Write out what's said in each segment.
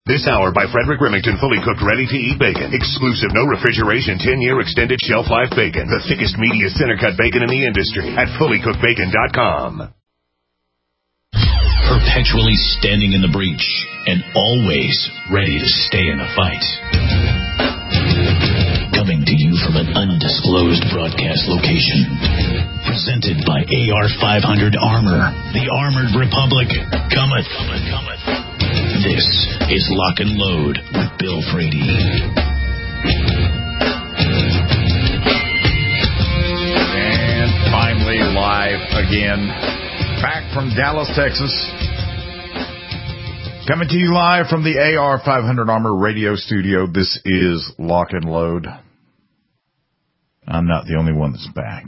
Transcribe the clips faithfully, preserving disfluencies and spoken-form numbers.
This hour by Frederick Remington, fully cooked, ready-to-eat bacon. Exclusive, no refrigeration, ten-year extended shelf life bacon. The thickest, meatiest center-cut bacon in the industry at fully cooked bacon dot com. Perpetually standing in the breach and always ready to stay in the fight. Coming to you from an undisclosed broadcast location. Presented by A R five hundred Armor. The Armored Republic cometh. cometh, cometh. This is Lock and Load with Bill Frady. And finally live again. Back from Dallas, Texas. Coming to you live from the A R five hundred Armor radio studio. This is Lock and Load. I'm not the only one that's back.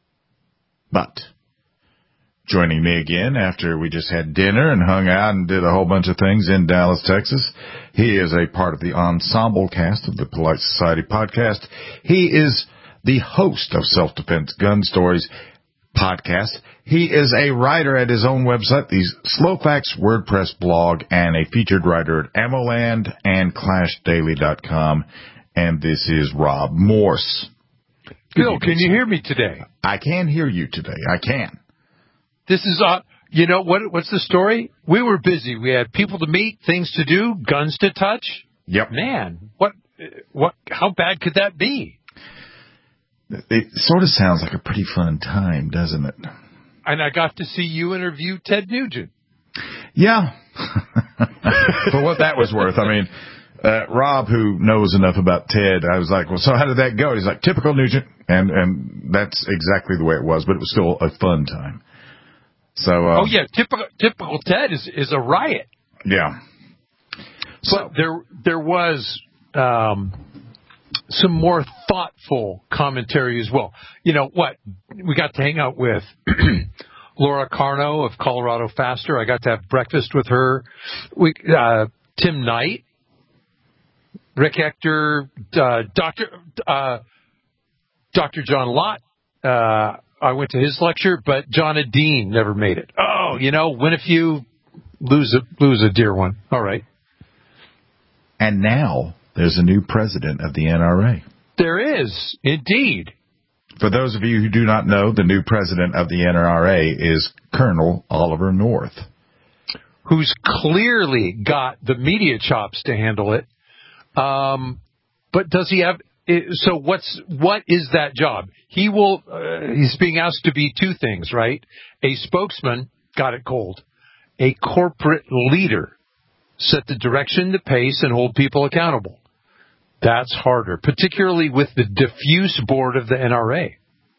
But joining me again after we just had dinner and hung out and did a whole bunch of things in Dallas, Texas, he is a part of the ensemble cast of the Polite Society podcast. He is the host of Self-Defense Gun Stories podcast. He is a writer at his own website, the Slowfax WordPress blog, and a featured writer at Ammoland and Clash Daily dot com. And this is Rob Morse. Bill, can you hear me today? I can hear you today. I can. This is, uh, you know, what? what's the story? We were busy. We had people to meet, things to do, guns to touch. Yep. Man, what, what, how bad could that be? It sort of sounds like a pretty fun time, doesn't it? And I got to see you interview Ted Nugent. Yeah. For what that was worth. I mean, uh, Rob, who knows enough about Ted, I was like, well, so how did that go? He's like, typical Nugent. And, and that's exactly the way it was, but it was still a fun time. So, uh, oh, yeah, typical, typical Ted is, is a riot. Yeah. So, but there, there was, um, some more thoughtful commentary as well. You know what? We got to hang out with Laura Carno of Colorado Faster. I got to have breakfast with her. We, uh, Tim Knight, Rick Hector, uh, Doctor uh, Doctor John Lott. Uh, I went to his lecture, but John Adine never made it. Oh, you know, win a few, lose a lose a dear one. All right. And now there's a new president of the N R A. There is, indeed. For those of you who do not know, the new president of the N R A is Colonel Oliver North, who's clearly got the media chops to handle it. Um, but does he have? So what's what is that job? He will. Uh, he's being asked to be two things, right? A spokesman, got it cold. A corporate leader, set the direction, the pace, and hold people accountable. That's harder, particularly with the diffuse board of the N R A.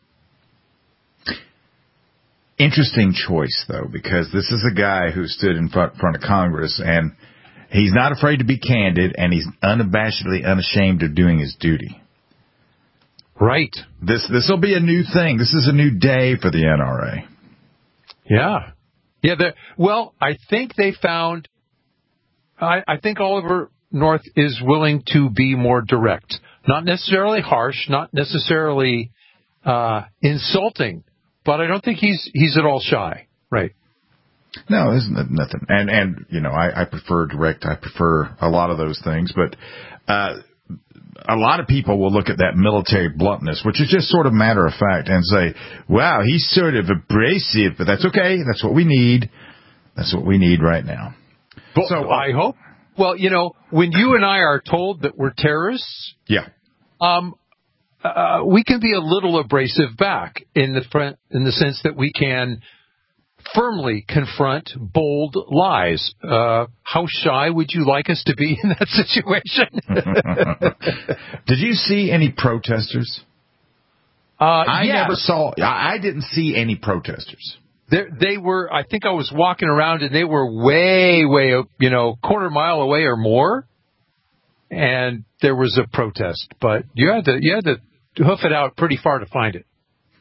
Interesting choice, though, because this is a guy who stood in front, front of Congress, and he's not afraid to be candid, and he's unabashedly unashamed of doing his duty. Right. This this will be a new thing. This is a new day for the N R A. Yeah. Yeah. Well, I think they found. I, I think Oliver North is willing to be more direct, not necessarily harsh, not necessarily uh, insulting, but I don't think he's he's at all shy. Right. No, there's nothing. And, and you know, I, I prefer direct. I prefer a lot of those things. But uh, a lot of people will look at that military bluntness, which is just sort of matter of fact, and say, wow, he's sort of abrasive. But that's okay. That's what we need. That's what we need right now. But so I hope. Well, you know, when you and I are told that we're terrorists, yeah, um, uh, we can be a little abrasive back in the front, in the sense that we can firmly confront bold lies. Uh, how shy would you like us to be in that situation? Did you see any protesters? Uh, I yes. never saw. I didn't see any protesters. They, they were, I think I was walking around and they were way, way, you know, quarter mile away or more. And there was a protest, but you had to, you had to hoof it out pretty far to find it.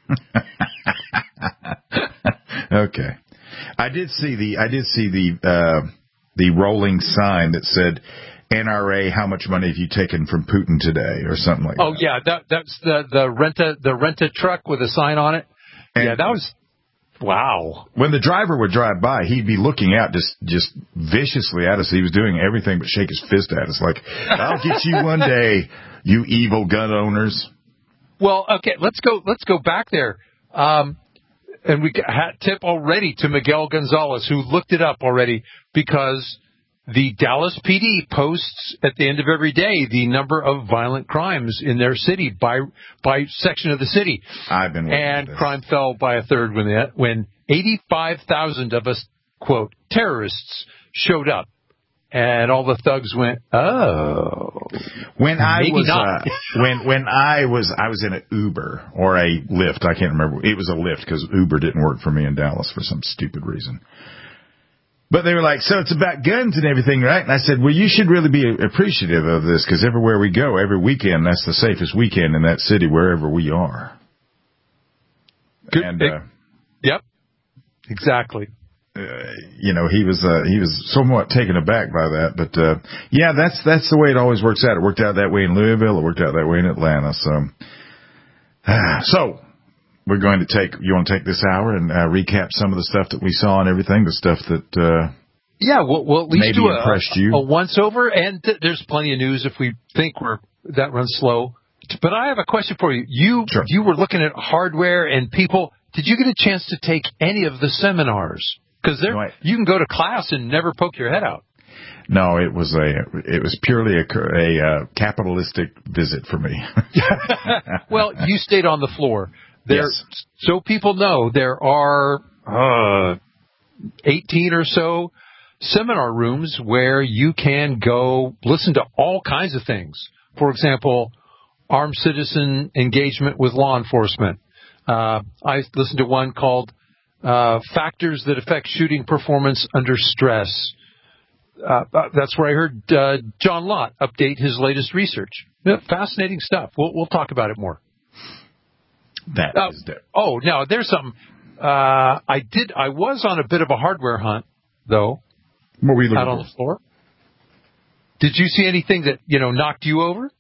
Okay. I did see the, I did see the, uh, the rolling sign that said, N R A, how much money have you taken from Putin today, or something like oh, that. Oh yeah, that, that's the, the rent a, the rent a truck with a sign on it. And, yeah, that was, Wow. When the driver would drive by, he'd be looking out just, just viciously at us. He was doing everything but shake his fist at us like, I'll get you one day, you evil gun owners. Well, okay, let's go, let's go back there. Um, and we got a tip already to Miguel Gonzalez, who looked it up already, because the Dallas P D posts at the end of every day the number of violent crimes in their city by by section of the city. I've been and crime fell by a third when they, when eighty-five thousand of us, quote, terrorists showed up, and all the thugs went, oh. When I maybe was not. uh, when when I was I was in an Uber or a Lyft, I can't remember. It was a Lyft because Uber didn't work for me in Dallas for some stupid reason. But they were like, so it's about guns and everything, right? And I said, well, you should really be appreciative of this because everywhere we go, every weekend, that's the safest weekend in that city, wherever we are. Good. And, uh, yep, exactly. Uh, you know, he was uh, he was somewhat taken aback by that. But, uh, yeah, that's that's the way it always works out. It worked out that way in Louisville. It worked out that way in Atlanta. So, uh, so. We're going to take, you want to take this hour and uh, recap some of the stuff that we saw and everything, the stuff that uh, yeah, we'll, we'll at least maybe do a, impressed you. a once-over, and th- there's plenty of news if we think we're that runs slow. But I have a question for you. You sure. you were looking at hardware and people. Did you get a chance to take any of the seminars? Because no, you can go to class and never poke your head out. No, it was a it was purely a, a uh, capitalistic visit for me. Well, you stayed on the floor. There, yes. So people know there are uh, eighteen or so seminar rooms where you can go listen to all kinds of things. For example, armed citizen engagement with law enforcement. Uh, I listened to one called uh, Factors That Affect Shooting Performance Under Stress. Uh, that's where I heard uh, John Lott update his latest research. Yeah, fascinating stuff. We'll, we'll talk about it more. That uh, is there. Oh, now there's something. Uh, I did. I was on a bit of a hardware hunt, though. What were you looking out for? on the floor. Did you see anything that you know knocked you over?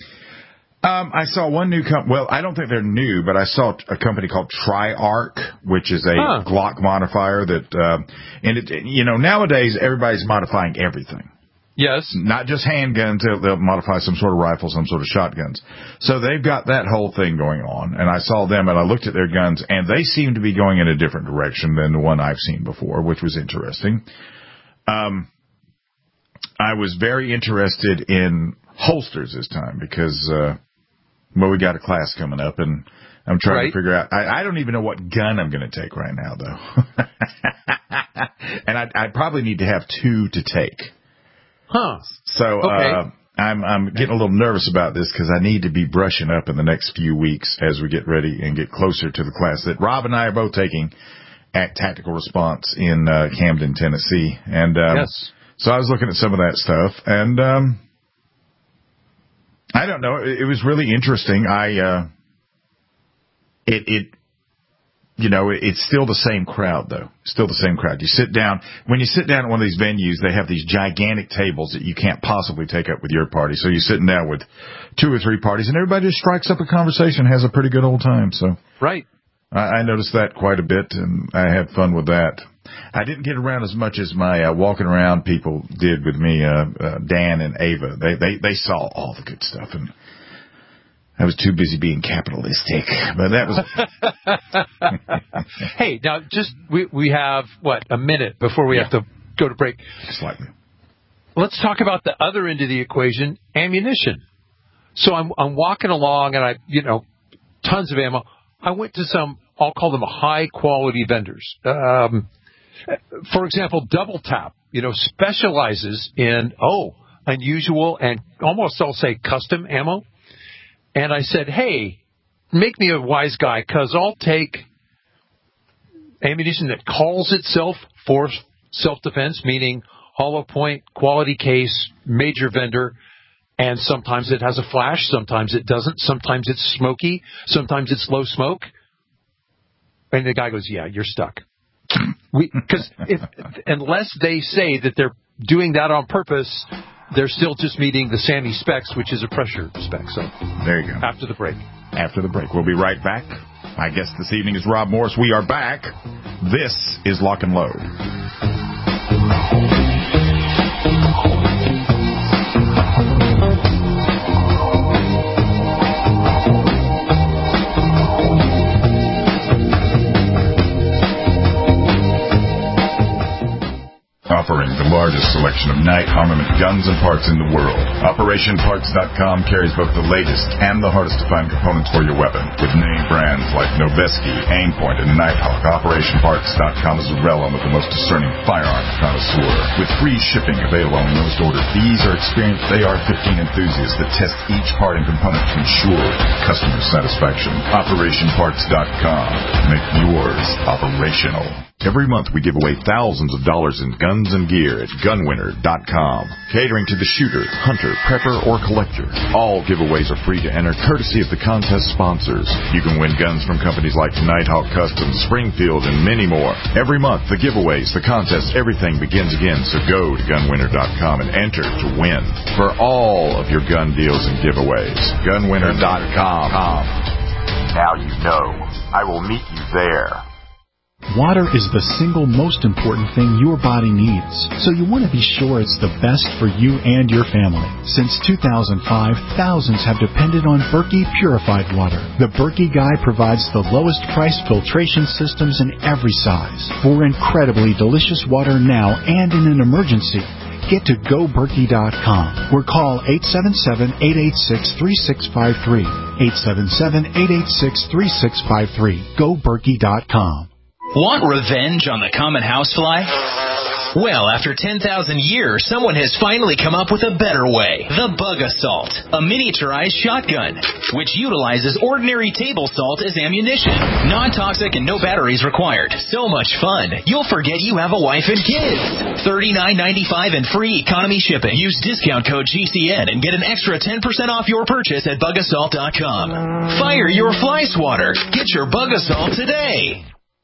Um, I saw one new company. Well, I don't think they're new, but I saw a company called TriArc, which is a huh. Glock modifier that, uh, and it, you know, nowadays everybody's modifying everything. Yes. Not just handguns. They'll, they'll modify some sort of rifle, some sort of shotguns. So they've got that whole thing going on. And I saw them and I looked at their guns and they seem to be going in a different direction than the one I've seen before, which was interesting. Um, I was very interested in holsters this time because, uh, well, we got a class coming up and I'm trying right. to figure out, I, I don't even know what gun I'm going to take right now though. And I, I probably need to have two to take. Huh. So, okay. uh, I'm, I'm getting a little nervous about this because I need to be brushing up in the next few weeks as we get ready and get closer to the class that Rob and I are both taking at Tactical Response in, uh, Camden, Tennessee. And, um, yes. so I was looking at some of that stuff and, um, I don't know. It, it was really interesting. I, uh, it, it, You know, it's still the same crowd, though. Still the same crowd. You sit down. When you sit down at one of these venues, they have these gigantic tables that you can't possibly take up with your party. So you're sitting down with two or three parties, and everybody just strikes up a conversation, has a pretty good old time. So right. I, I noticed that quite a bit, and I had fun with that. I didn't get around as much as my uh, walking around people did with me, uh, uh, Dan and Ava. They, they, they saw all the good stuff, and I was too busy being capitalistic, but that was. Hey, now just we we have what a minute before we yeah. have to go to break. Slightly. Let's talk about the other end of the equation, ammunition. So I'm I'm walking along and I you know tons of ammo. I went to some I'll call them high quality vendors. Um, for example, Double Tap, you know, specializes in oh unusual and almost I'll say custom ammo. And I said, hey, make me a wise guy, because I'll take ammunition that calls itself for self-defense, meaning hollow point, quality case, major vendor, and sometimes it has a flash, sometimes it doesn't, sometimes it's smoky, sometimes it's low smoke. And the guy goes, yeah, you're stuck. Because if unless they say that they're doing that on purpose, they're still just meeting the SAMI specs, which is a pressure spec. So there you go. After the break. After the break. We'll be right back My guest this evening is Rob Morris. We are back. This is Lock and Load. Offering the largest selection of night armament guns and parts in the world. Operation Parts dot com carries both the latest and the hardest to find components for your weapon. With name brands like Noveske, Aimpoint, and Nighthawk, Operation Parts dot com is the realm of the most discerning firearm connoisseur. With free shipping available on most orders, these are experienced A R fifteen enthusiasts that test each part and component to ensure customer satisfaction. Operation Parts dot com. Make yours operational. Every month we give away thousands of dollars in guns and gear at gun winner dot com. Catering to the shooter, hunter, prepper, or collector. All giveaways are free to enter, courtesy of the contest sponsors. You can win guns from companies like Nighthawk Customs, Springfield, and many more. Every month, the giveaways, the contests, everything begins again. So go to gun winner dot com and enter to win for all of your gun deals and giveaways. gun winner dot com. Now you know. I will meet you there. Water is the single most important thing your body needs, so you want to be sure it's the best for you and your family. Since two thousand five, thousands have depended on Berkey purified water. The Berkey Guy provides the lowest price filtration systems in every size for incredibly delicious water now and in an emergency. Get to go berkey dot com or call eight seven seven, eight eight six, three six five three. eight seven seven, eight eight six, three six five three. go berkey dot com. Want revenge on the common housefly? Well, after ten thousand years, someone has finally come up with a better way. The Bug Assault, a miniaturized shotgun, which utilizes ordinary table salt as ammunition. Non-toxic and no batteries required. So much fun, you'll forget you have a wife and kids. thirty-nine ninety-five and free economy shipping. Use discount code G C N and get an extra ten percent off your purchase at bug assault dot com. Fire your fly swatter. Get your Bug Assault today.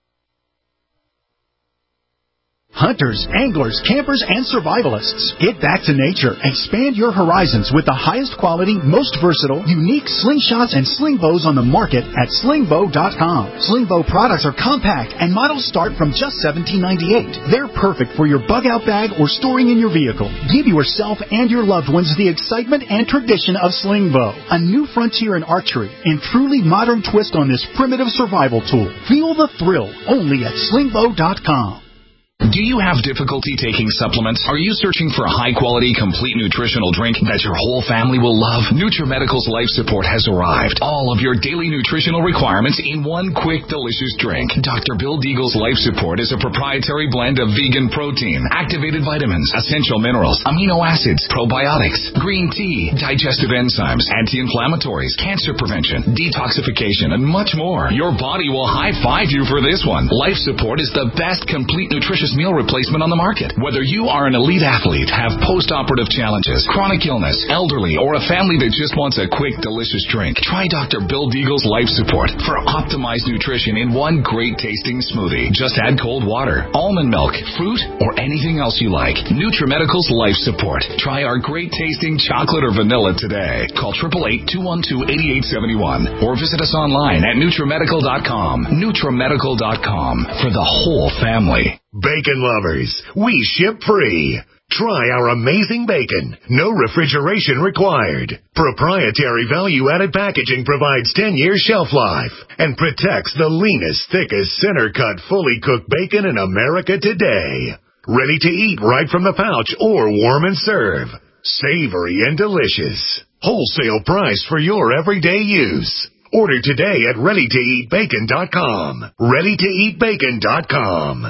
Hunters, anglers, campers, and survivalists. Get back to nature. Expand your horizons with the highest quality, most versatile, unique slingshots and sling bows on the market at sling bow dot com. Sling bow products are compact and models start from just seventeen ninety-eight. They're perfect for your bug out bag or storing in your vehicle. Give yourself and your loved ones the excitement and tradition of sling bow. A new frontier in archery and truly modern twist on this primitive survival tool. Feel the thrill only at sling bow dot com. Do you have difficulty taking supplements? Are you searching for a high-quality, complete nutritional drink that your whole family will love? NutriMedical's Life Support has arrived. All of your daily nutritional requirements in one quick, delicious drink. Doctor Bill Deagle's Life Support is a proprietary blend of vegan protein, activated vitamins, essential minerals, amino acids, probiotics, green tea, digestive enzymes, anti-inflammatories, cancer prevention, detoxification, and much more. Your body will high-five you for this one. Life Support is the best complete nutrition meal replacement on the market. Whether you are an elite athlete, have post-operative challenges, chronic illness, elderly, or a family that just wants a quick, delicious drink, try Doctor Bill Deagle's Life Support for optimized nutrition in one great-tasting smoothie. Just add cold water, almond milk, fruit, or anything else you like. NutriMedical's Life Support. Try our great-tasting chocolate or vanilla today. Call eight eight eight, two one two, eight eight seven one or visit us online at NutriMedical dot com. NutriMedical dot com for the whole family. Bacon lovers, we ship free. Try our amazing bacon. No refrigeration required. Proprietary value-added packaging provides ten year shelf life and protects the leanest, thickest, center-cut, fully cooked bacon in America today. Ready to eat right from the pouch or warm and serve. Savory and delicious. Wholesale price for your everyday use. Order today at ready to eat bacon dot com. ready to eat bacon dot com.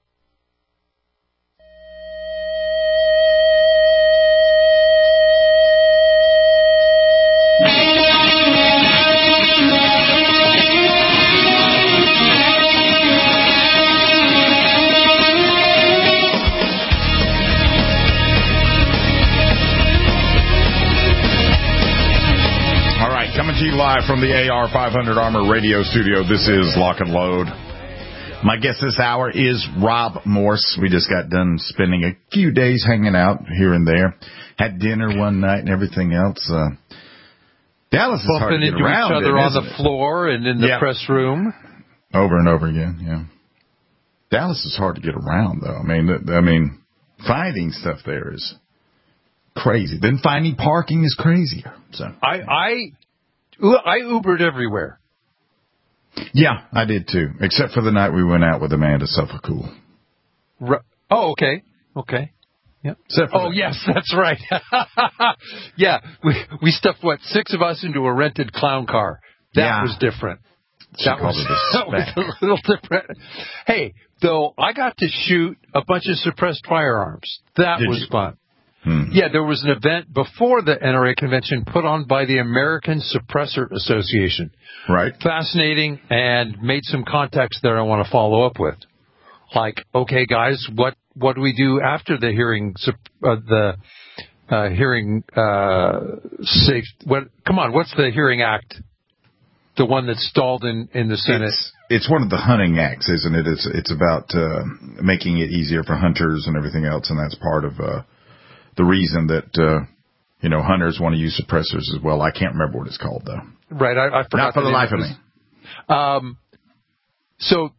Coming to you live from the A R five hundred Armor Radio Studio. This is Lock and Load. My guest this hour is Rob Morse. We just got done spending a few days hanging out here and there. Had dinner one night and everything else. Uh, Dallas is hard to bumping get into around each other in, on the isn't it? floor and in the Yep. press room. Over and over again, yeah. Dallas is hard to get around, though. I mean, th- I mean, finding stuff there is crazy. Then finding parking is crazier. So I I I Ubered everywhere. yeah, I did too. Except for the night we went out with Amanda Suffolcool. R- oh, okay, okay. Yep. Except for Oh, that. yes, that's right. yeah, we we stuffed what six of us into a rented clown car. That Yeah. was different. She That called was, it a that was spec. a little different. Hey, though, I got to shoot a bunch of suppressed firearms. That Did was you? fun. Hmm. Yeah, there was an event before the N R A convention put on by the American Suppressor Association. Right. Fascinating, and made some contacts there I want to follow up with. Like, okay, guys, what what do we do after the hearing? Uh, the uh, hearing uh, safe. What? Come on, what's the Hearing Act? The one that stalled in, in the Senate. It's, it's one of the hunting acts, isn't it? It's it's about uh, making it easier for hunters and everything else, and that's part of uh, the reason that uh, you know hunters want to use suppressors as well. I can't remember what it's called though. Right, I, I forgot. Not for the, the life of me. me. Um, so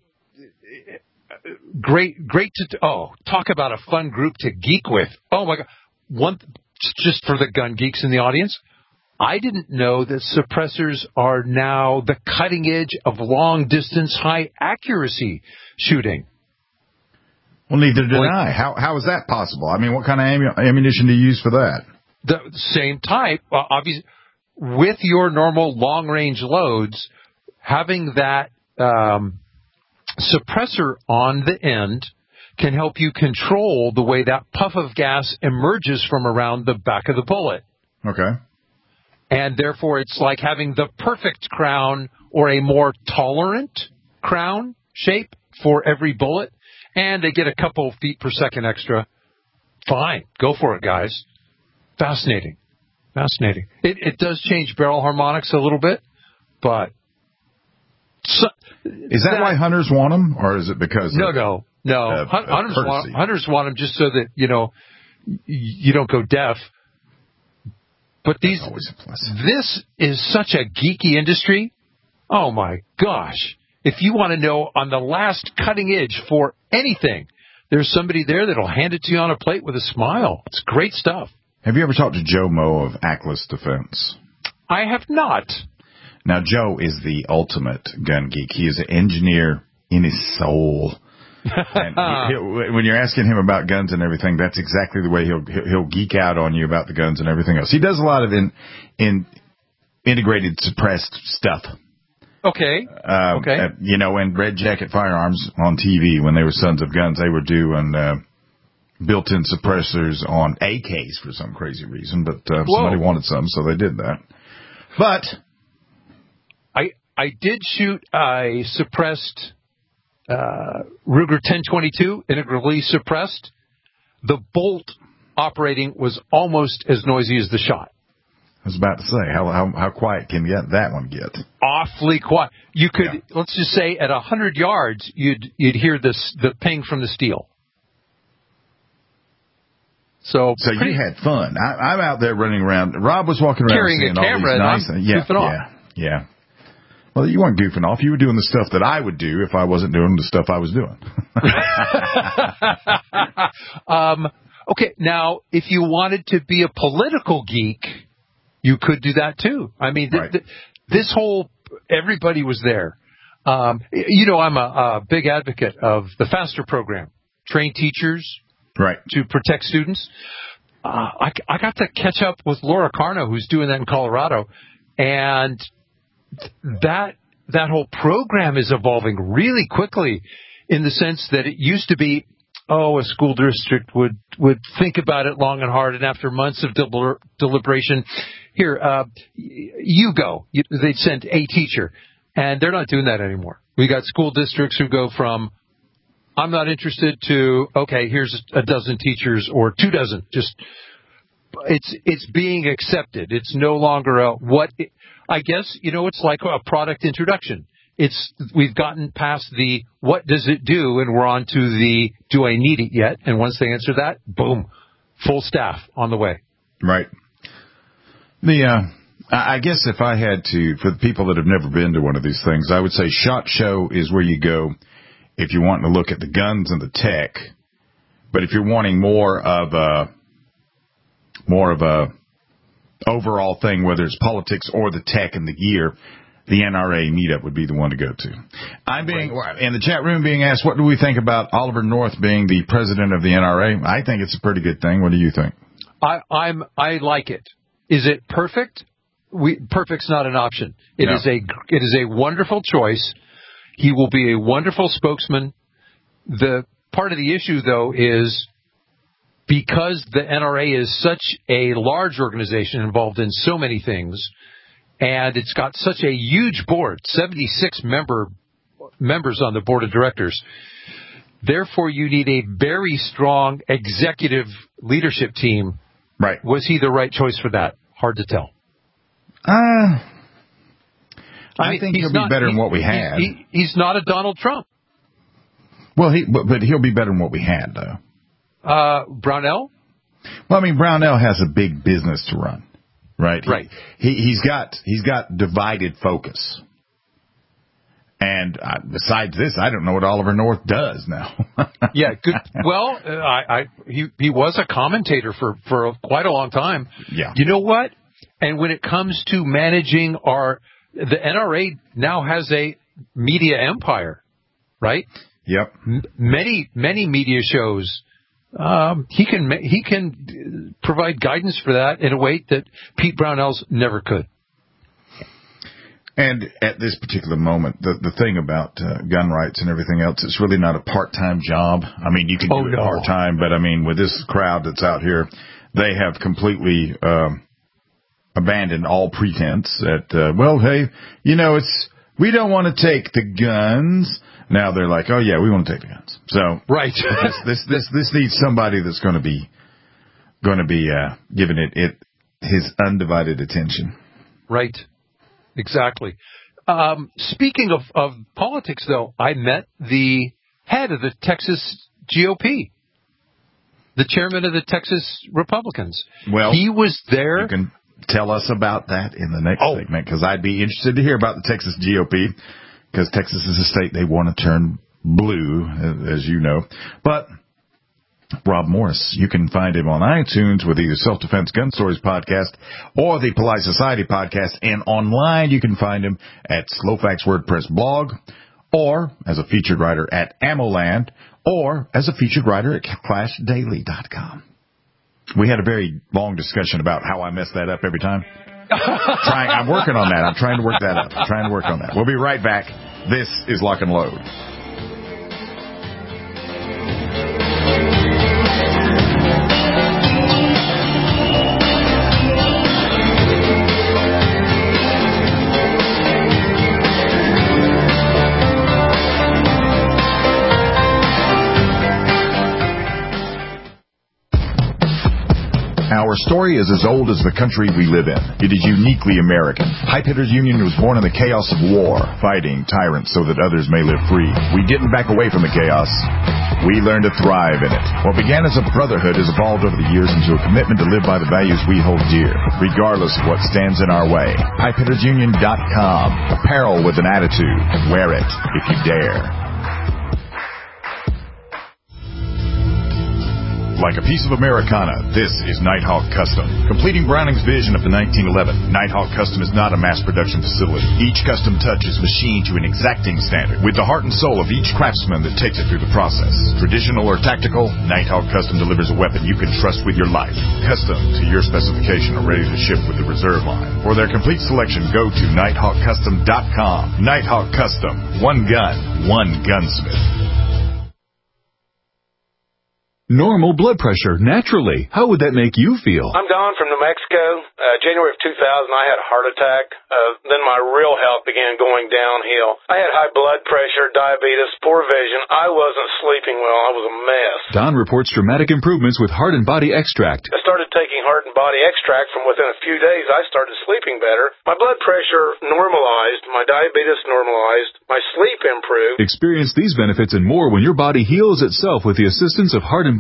great, great to oh, talk about a fun group to geek with. Oh my God, one just for the gun geeks in the audience. I didn't know that suppressors are now the cutting edge of long-distance, high-accuracy shooting. Well, neither did Like- I. How how is that possible? I mean, what kind of ammu- ammunition do you use for that? The same type, uh, obviously, with your normal long-range loads, having that um, suppressor on the end can help you control the way that puff of gas emerges from around the back of the bullet. Okay. And therefore, it's like having the perfect crown or a more tolerant crown shape for every bullet. And they get a couple of feet per second extra. Fine. Go for it, guys. Fascinating. Fascinating. It, it does change barrel harmonics a little bit, but... So, Is that, that why hunters want them, or is it because No, of, no, no. uh, Hun- uh, hunters, want, courtesy? hunters want them just so that, you know, y- you don't go deaf. But these, That's always a plus. this is such a geeky industry. Oh my gosh. If you want to know on the last cutting edge for anything, there's somebody there that'll hand it to you on a plate with a smile. It's great stuff. Have you ever talked to Joe Moe of Atlas Defense? I have not. Now, Joe is the ultimate gun geek. He is an engineer in his soul. And he, he'll, when you're asking him about guns and everything, that's exactly the way he'll he'll geek out on you about the guns and everything else. He does a lot of in in integrated suppressed stuff. Okay. Uh, okay. uh, you know, and Red Jacket Firearms on T V when they were Sons of Guns, they were doing uh, built-in suppressors on A Ks for some crazy reason, but uh, somebody wanted some, so they did that. But I I did shoot a suppressed uh, Ruger ten twenty-two, integrally suppressed. The bolt operating was almost as noisy as the shot. I was about to say, how how, how quiet can get that one get? Awfully quiet. You could, Yeah. let's just say, at a hundred yards, you'd you'd hear this the ping from the steel. So, So pretty, you had fun. I, I'm out there running around. Rob was walking around Carrying a seeing all camera these and nice. I'm yeah, goofing off. yeah, yeah. Well, you weren't goofing off. You were doing the stuff that I would do if I wasn't doing the stuff I was doing. um, okay, now if you wanted to be a political geek, you could do that too. I mean, th- Right. th- this whole everybody was there. Um, you know, I'm a, a big advocate of the FASTER program, train teachers Right. to protect students. Uh, I, I got to catch up with Laura Carno, who's doing that in Colorado, and that that whole program is evolving really quickly in the sense that it used to be, oh, a school district would, would think about it long and hard, and after months of deliber- deliberation, here, uh, you go. You, they'd send a teacher, and they're not doing that anymore. We got school districts who go from, I'm not interested, to, okay, here's a dozen teachers or two dozen. Just, it's it's being accepted. It's no longer a what. It, I guess, you know, it's like a product introduction. It's we've gotten past the what does it do, and we're on to the do I need it yet? And once they answer that, boom, full staff on the way. Right. The uh, I guess if I had to, for the people that have never been to one of these things, I would say SHOT Show is where you go if you're wanting to look at the guns and the tech. But if you're wanting more of a, more of a overall thing, whether it's politics or the tech and the gear, the N R A meetup would be the one to go to. I'm being, in the chat room being asked, what do we think about Oliver North being the president of the N R A? I think it's a pretty good thing. What do you think? I, I'm, I like it. Is it perfect? We, perfect's not an option. It No. is a, it is a wonderful choice. He will be a wonderful spokesman. The part of the issue, though, is because the N R A is such a large organization involved in so many things, and it's got such a huge board, seventy-six member members on the board of directors. Therefore, you need a very strong executive leadership team. Right. Was he the right choice for that? Hard to tell. Uh, I, I mean, think he's he'll not, be better he, than what we he, had. He, he's not a Donald Trump. Well, he but, but he'll be better than what we had, though. Uh, Brownell? Well, I mean, Brownell has a big business to run, right? Right. He, he he's got he's got divided focus. And uh, besides this, I don't know what Oliver North does now. Yeah, good. Well, uh, I, I he he was a commentator for for quite a long time. Yeah. You know what? And when it comes to managing our, the N R A now has a media empire, right? Yep. M- many many media shows. Um, he can ma- he can provide guidance for that in a way that Pete Brownell's never could. And at this particular moment, the the thing about uh, gun rights and everything else, it's really not a part-time job. I mean, you can Oh, do it no. part-time, but I mean, with this crowd that's out here, they have completely um, abandoned all pretense at, uh, well, hey, you know, it's we don't want to take the guns. Now they're like, oh, yeah, we want to take the guns. So Right. this, this this this needs somebody that's going to be going to be uh, giving it it his undivided attention. Right. Exactly. Um, speaking of, of politics, though, I met the head of the Texas G O P, the chairman of the Texas Republicans. Well, he was there. You can tell us about that in the next Oh. segment, because I'd be interested to hear about the Texas G O P, because Texas is a state they want to turn blue, as you know. But Rob Morris, you can find him on iTunes with either Self-Defense Gun Stories podcast or the Polite Society podcast, and online you can find him at Slowfax WordPress blog, or as a featured writer at AmmoLand, or as a featured writer at Clash Daily dot com. We had a very long discussion about how I mess that up every time. trying, I'm working on that. I'm trying to work that up. I'm trying to work on that. We'll be right back. This is Lock and Load. Our story is as old as the country we live in. It is uniquely American. Pipe Hitters Union was born in the chaos of war, fighting tyrants so that others may live free. We didn't back away from the chaos. We learned to thrive in it. What began as a brotherhood has evolved over the years into a commitment to live by the values we hold dear, regardless of what stands in our way. Pipe Hitters Union dot com. Apparel with an attitude. Wear it if you dare. Like a piece of Americana, this is Nighthawk Custom. Completing Browning's vision of the nineteen eleven, Nighthawk Custom is not a mass production facility. Each custom touch is machined to an exacting standard, with the heart and soul of each craftsman that takes it through the process. Traditional or tactical, Nighthawk Custom delivers a weapon you can trust with your life. Custom to your specification or ready to ship with the reserve line. For their complete selection, go to Nighthawk Custom dot com. Nighthawk Custom. One gun, one gunsmith. Normal blood pressure, naturally. How would that make you feel? I'm Don from New Mexico. Uh, January of two thousand, I had a heart attack. Uh, then my real health began going downhill. I had high blood pressure, diabetes, poor vision. I wasn't sleeping well. I was a mess. Don reports dramatic improvements with Heart and Body Extract. I started taking Heart and Body Extract. From within a few days, I started sleeping better. My blood pressure normalized. My diabetes normalized. My sleep improved. Experience these benefits and more when your body heals itself with the assistance of Heart and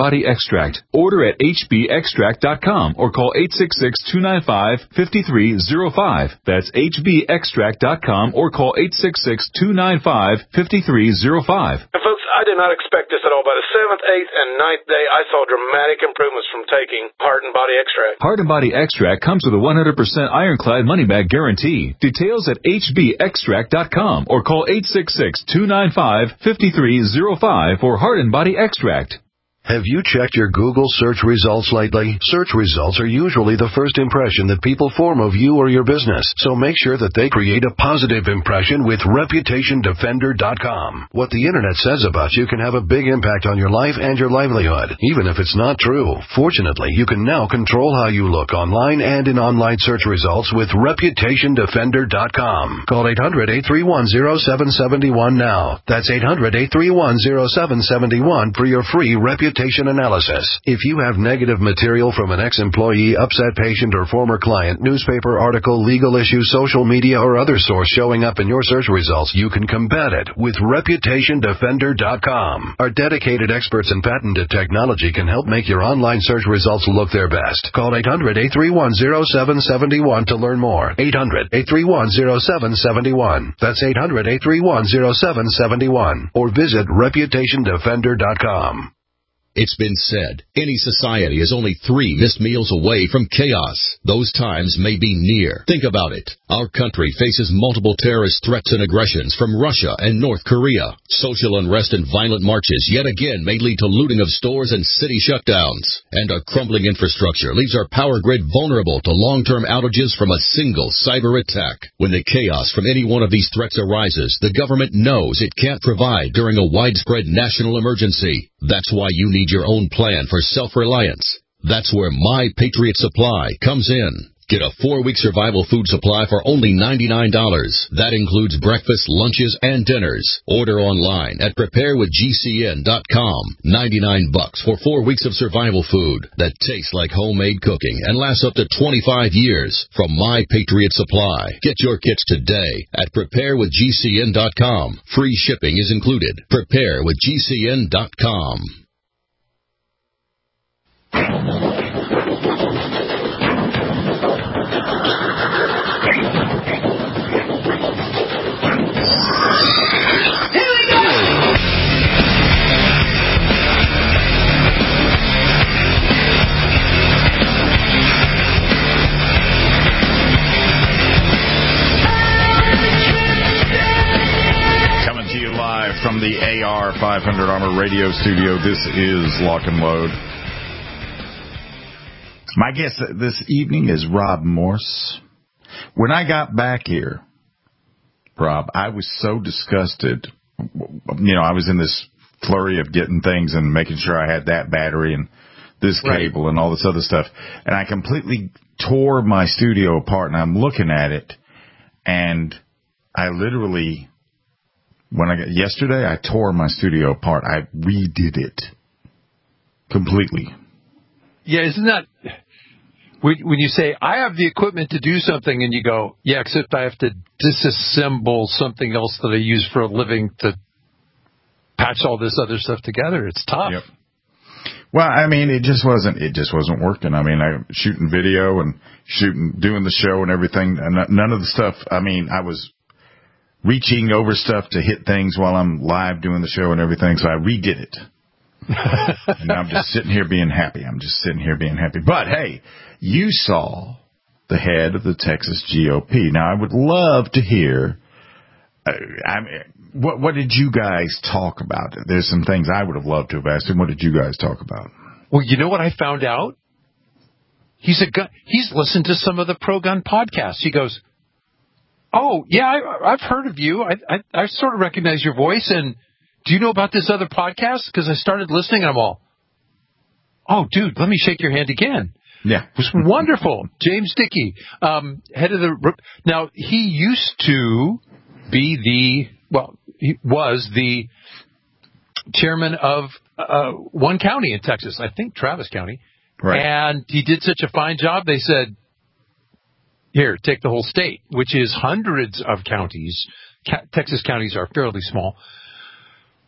Body Extract. Order at h b extract dot com or call eight six six, two nine five, five three zero five. That's h b extract dot com or call eight six six, two nine five, five three zero five. And folks, I did not expect this at all. By the seventh, eighth, and ninth day, I saw dramatic improvements from taking Heart and Body Extract. Heart and Body Extract comes with a one hundred percent ironclad money-back guarantee. Details at h b extract dot com or call eight six six, two nine five, five three zero five for Heart and Body Extract. Have you checked your Google search results lately? Search results are usually the first impression that people form of you or your business, so make sure that they create a positive impression with reputation defender dot com. What the Internet says about you can have a big impact on your life and your livelihood, even if it's not true. Fortunately, you can now control how you look online and in online search results with reputation defender dot com. Call eight hundred, eight three one, zero seven seven one now. That's eight hundred, eight three one, zero seven seven one for your free reputation analysis. If you have negative material from an ex-employee, upset patient, or former client, newspaper article, legal issue, social media, or other source showing up in your search results, you can combat it with reputation defender dot com. Our dedicated experts in patented technology can help make your online search results look their best. Call eight hundred, eight three one, zero seven seven one to learn more. eight hundred, eight three one, zero seven seven one. That's eight hundred, eight three one, zero seven seven one. Or visit reputation defender dot com. It's been said, any society is only three missed meals away from chaos. Those times may be near. Think about it. Our country faces multiple terrorist threats and aggressions from Russia and North Korea. Social unrest and violent marches yet again may lead to looting of stores and city shutdowns. And a crumbling infrastructure leaves our power grid vulnerable to long-term outages from a single cyber attack. When the chaos from any one of these threats arises, the government knows it can't provide during a widespread national emergency. That's why you need your own plan for self-reliance. That's where My Patriot Supply comes in. Get a four-week survival food supply for only ninety-nine dollars. That includes breakfast, lunches, and dinners. Order online at prepare with G C N dot com. ninety-nine bucks for four weeks of survival food that tastes like homemade cooking and lasts up to twenty-five years from My Patriot Supply. Get your kits today at prepare with G C N dot com. Free shipping is included. prepare with G C N dot com. From the A R five hundred Armor Radio Studio, this is Lock and Load. My guest this evening is Rob Morse. When I got back here, Rob, I was so disgusted. You know, I was in this flurry of getting things and making sure I had that battery and this cable right. and all this other stuff. And I completely tore my studio apart, and I'm looking at it, and I literally... When I got yesterday, I tore my studio apart. I redid it completely. Yeah, isn't that when you say I have the equipment to do something, and you go, yeah, except I have to disassemble something else that I use for a living to patch all this other stuff together. It's tough. Yep. Well, I mean, it just wasn't. It just wasn't working. I mean, I shooting video and shooting, doing the show and everything. And none of the stuff. I mean, I was reaching over stuff to hit things while I'm live doing the show and everything, so I redid it. And now I'm just sitting here being happy. I'm just sitting here being happy. But, hey, you saw the head of the Texas G O P. Now, I would love to hear, uh, I mean, what, what did you guys talk about? There's some things I would have loved to have asked him. What did you guys talk about? Well, you know what I found out? He's a gun, he's listened to some of the pro-gun podcasts. He goes, oh, yeah, I, I've heard of you. I, I I sort of recognize your voice. And do you know about this other podcast? Because I started listening, and I'm all, oh, dude, let me shake your hand again. Yeah. It was wonderful. James Dickey, um, head of the... Now, he used to be the... Well, he was the chairman of uh, one county in Texas, I think Travis County. Right. And he did such a fine job, they said, here, take the whole state, which is hundreds of counties. Ca- Texas counties are fairly small.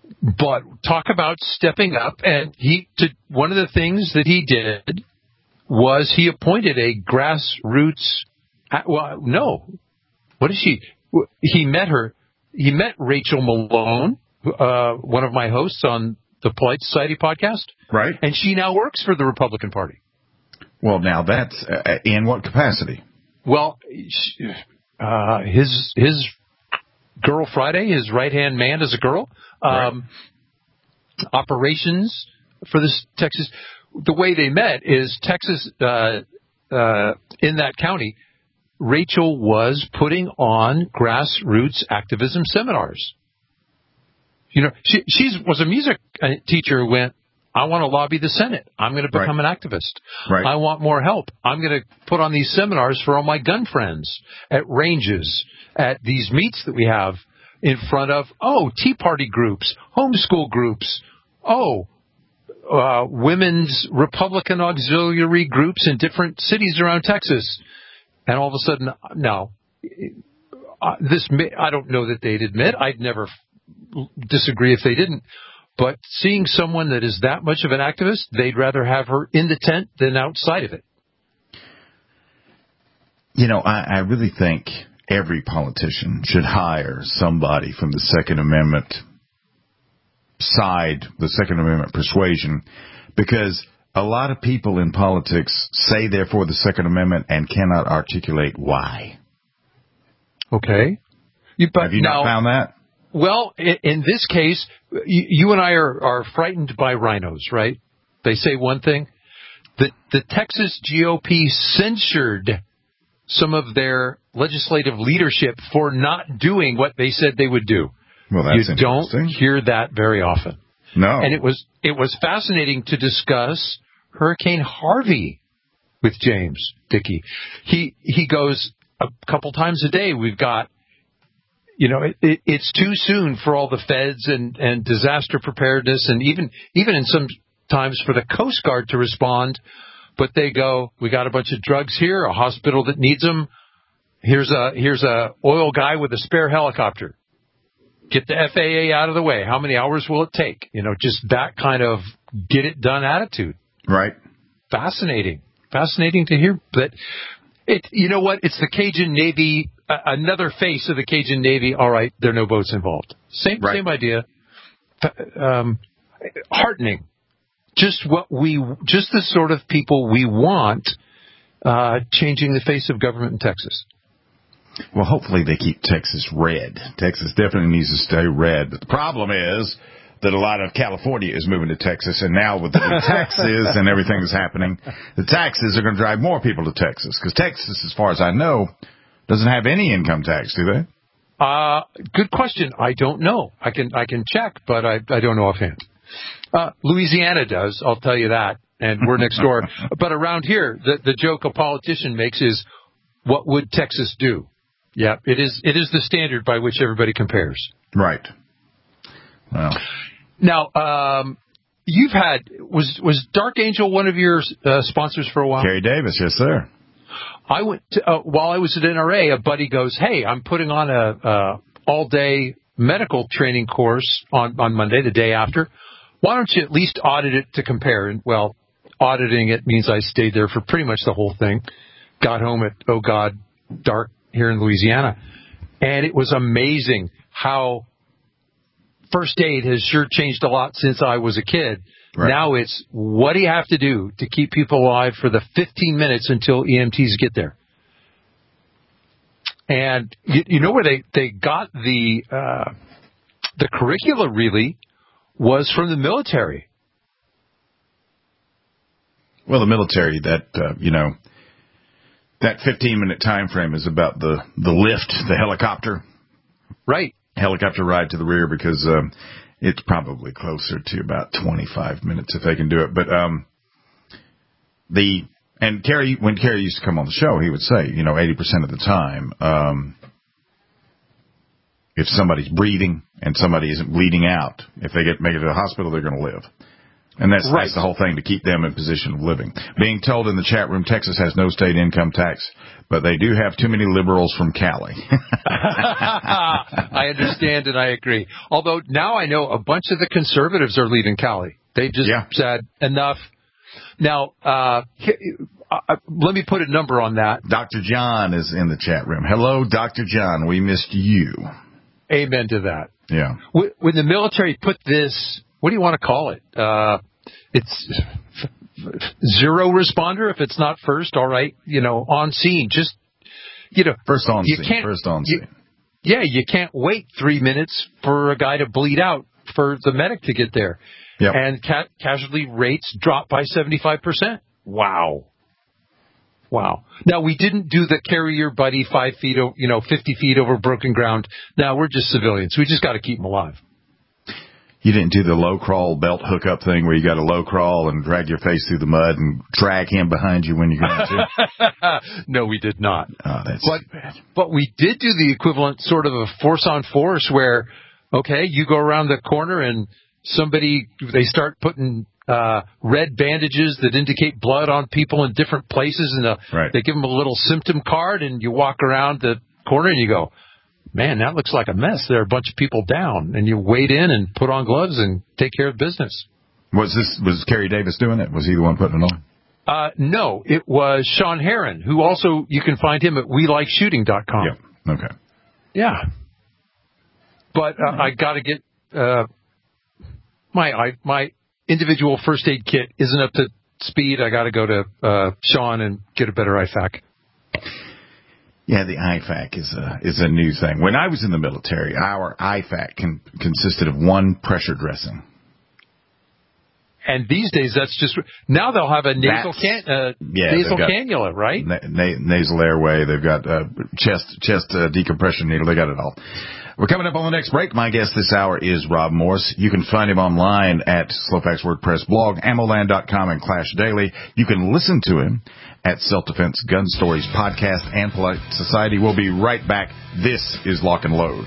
but talk about stepping up. And he did, one of the things that he did was he appointed a grassroots, well, no, what is she? He met her, he met Rachel Malone, uh, one of my hosts on the Polite Society podcast. Right. And she now works for the Republican Party. Well, now that's uh, in what capacity? Well, uh, his his girl Friday, his right-hand man is a girl. Um, right. Operations for this Texas. The way they met is Texas, uh, uh, in that county, Rachel was putting on grassroots activism seminars. You know, she she's, was a music teacher who went, I want to lobby the Senate. I'm going to become right. an activist. Right. I want more help. I'm going to put on these seminars for all my gun friends at ranges, at these meets that we have in front of, oh, Tea Party groups, homeschool groups, oh, uh, women's Republican auxiliary groups in different cities around Texas. And all of a sudden, now, uh, this may, I don't know that they'd admit. I'd never f- disagree if they didn't. But seeing someone that is that much of an activist, they'd rather have her in the tent than outside of it. You know, I, I really think every politician should hire somebody from the Second Amendment side, the Second Amendment persuasion, because a lot of people in politics say they're for the Second Amendment and cannot articulate why. Okay. You, but Have you now, not found that? Well, in this case, you and I are, are frightened by rhinos, right? They say one thing. The, the Texas G O P censured some of their legislative leadership for not doing what they said they would do. Well, that's you don't hear that very often. No. And it was it was fascinating to discuss Hurricane Harvey with James Dickey. He he goes a couple times a day. We've got, you know, it, it, it's too soon for all the feds and, and disaster preparedness, and even even in some times for the Coast Guard to respond. But they go, we got a bunch of drugs here, a hospital that needs them. Here's a here's a oil guy with a spare helicopter. Get the F A A out of the way. How many hours will it take? You know, just that kind of get it done attitude. Right. Fascinating. Fascinating to hear. But it, you know what? It's the Cajun Navy, uh, another face of the Cajun Navy. All right, there are no boats involved. Same right. same idea. Um, heartening. Just what we, just the sort of people we want uh, changing the face of government in Texas. Well, hopefully they keep Texas red. Texas definitely needs to stay red. But the problem is that a lot of California is moving to Texas, and now with the new taxes and everything that's happening, the taxes are going to drive more people to Texas. Because Texas, as far as I know, doesn't have any income tax, do they? Uh, good question. I don't know. I can I can check, but I, I don't know offhand. Uh, Louisiana does, I'll tell you that, and we're next door. But around here, the, the joke a politician makes is, what would Texas do? Yeah, it is It is the standard by which everybody compares. Right. Well. Now, um, you've had, was was Dark Angel one of your uh, sponsors for a while? Kerry Davis, yes, sir. I went to, uh, while I was at N R A, a buddy goes, hey, I'm putting on a uh, all-day medical training course on, on Monday, the day after. Why don't you at least audit it to compare? And, well, auditing it means I stayed there for pretty much the whole thing. Got home at, oh, God, dark here in Louisiana. And it was amazing how first aid has sure changed a lot since I was a kid. Right. Now it's, what do you have to do to keep people alive for the fifteen minutes until E M Ts get there? And you, you know where they, they got the uh, the curricula really was from the military. Well, the military, that, uh, you know, that fifteen-minute time frame is about the, the lift, the helicopter. Right. Helicopter ride to the rear, because um, it's probably closer to about twenty-five minutes if they can do it. But um, the and Kerry, when Kerry used to come on the show, he would say, you know, eighty percent of the time, um, if somebody's breathing and somebody isn't bleeding out, if they get make it to the hospital, they're going to live. And that's, right. that's the whole thing, to keep them in position of living. Being told in the chat room, Texas has no state income tax, but they do have too many liberals from Cali. I understand and I agree. Although now I know a bunch of the conservatives are leaving Cali. They just yeah. said enough. Now, uh, uh, let me put a number on that. Doctor John is in the chat room. Hello, Doctor John. We missed you. Amen to that. Yeah. When the military put this, what do you want to call it? Uh, it's zero responder if it's not first. All right, you know, on scene. Just you know, first on you scene. Can't, first on you, scene. Yeah, you can't wait three minutes for a guy to bleed out for the medic to get there. Yep. And ca- casualty rates dropped by seventy-five percent. Wow. Wow. Now, we didn't do the carry your buddy five feet, o- you know, fifty feet over broken ground. Now, we're just civilians. We just got to keep them alive. You didn't do the low crawl belt hookup thing where you got to low crawl and drag your face through the mud and drag him behind you when you're going to. No, we did not. Oh, that's but, too bad. But we did do the equivalent sort of a force on force where, okay, you go around the corner and somebody, they start putting uh, red bandages that indicate blood on people in different places, and uh, right. they give them a little symptom card, and you walk around the corner and you go, man, that looks like a mess. There are a bunch of people down, and you wade in and put on gloves and take care of business. Was this was Kerry Davis doing it? Was he the one putting it on? Uh, no, it was Sean Heron, who also, you can find him at we like shooting dot com. Yep. Okay. Yeah. But uh, I got to get uh, my I, my individual first aid kit isn't up to speed. I got to go to uh, Sean and get a better I FAC. Yeah, the I FAC is a is a new thing. When I was in the military, our I FAC con- consisted of one pressure dressing. And these days, that's just now they'll have a nasal can, uh, yeah, nasal cannula, right? Na- na- nasal airway. They've got uh, chest chest uh, decompression needle. They got it all. We're coming up on the next break. My guest this hour is Rob Morse. You can find him online at Slowfax WordPress blog, ammoland dot com, and Clash Daily. You can listen to him at Self Defense Gun Stories podcast and Polite Society. We'll be right back. This is Lock and Load.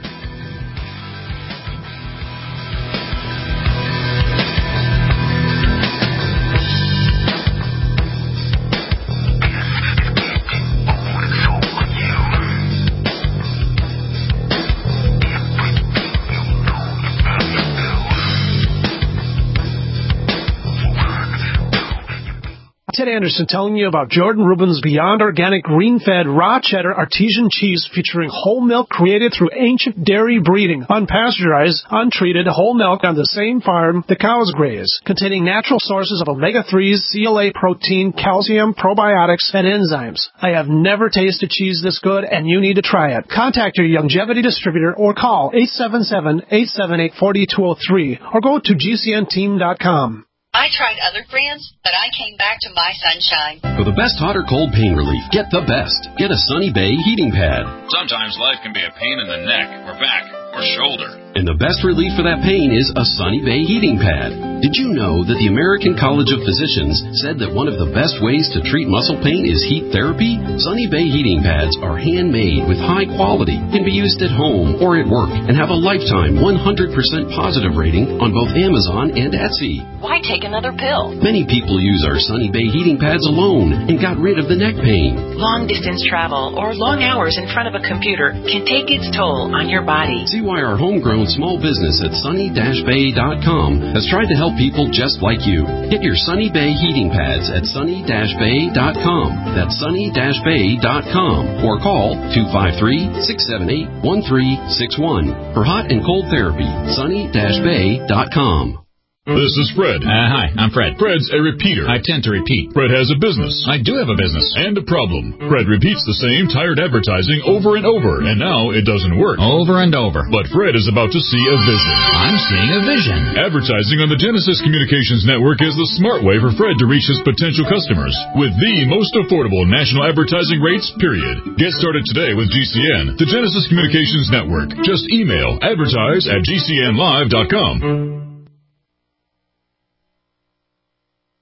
Ted Anderson telling you about Jordan Rubin's Beyond Organic Green-Fed Raw Cheddar Artesian Cheese featuring whole milk created through ancient dairy breeding, unpasteurized, untreated whole milk on the same farm the cows graze, containing natural sources of omega threes, C L A protein, calcium, probiotics, and enzymes. I have never tasted cheese this good, and you need to try it. Contact your Longevity distributor or call eight seven seven, eight seven eight, four two zero three or go to G C N team dot com. I tried other brands, but I came back to My Sunshine. For the best hot or cold pain relief, get the best. Get a Sunny Bay heating pad. Sometimes life can be a pain in the neck or back or shoulder. And the best relief for that pain is a Sunny Bay heating pad. Did you know that the American College of Physicians said that one of the best ways to treat muscle pain is heat therapy? Sunny Bay heating pads are handmade with high quality, can be used at home or at work, and have a lifetime one hundred percent positive rating on both Amazon and Etsy. Why take another pill? Many people use our Sunny Bay heating pads alone and got rid of the neck pain. Long distance travel or long hours in front of a computer can take its toll on your body. See why our homegrown small business at sunny dash bay dot com has tried to help people just like you. Get your Sunny Bay heating pads at sunny dash bay dot com. That's sunny dash bay dot com or call two five three, six seven eight, one three six one for hot and cold therapy. sunny dash bay dot com. This is Fred. Uh, hi, I'm Fred. Fred's a repeater. I tend to repeat. Fred has a business. I do have a business. And a problem. Fred repeats the same tired advertising over and over, and now it doesn't work. Over and over. But Fred is about to see a vision. I'm seeing a vision. Advertising on the Genesis Communications Network is the smart way for Fred to reach his potential customers with the most affordable national advertising rates, period. Get started today with G C N, the Genesis Communications Network. Just email advertise at G C N live dot com.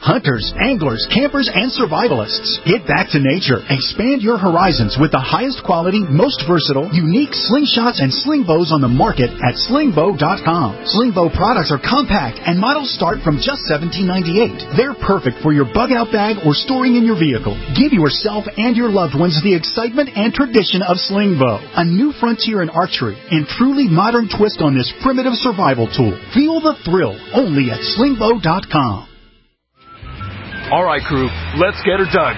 Hunters, anglers, campers, and survivalists. Get back to nature. Expand your horizons with the highest quality, most versatile, unique slingshots and sling bows on the market at sling bow dot com. Sling bow products are compact and models start from just seventeen ninety-eight. They're perfect for your bug out bag or storing in your vehicle. Give yourself and your loved ones the excitement and tradition of sling bow, a new frontier in archery and truly modern twist on this primitive survival tool. Feel the thrill only at sling bow dot com. All right, crew, let's get her dug.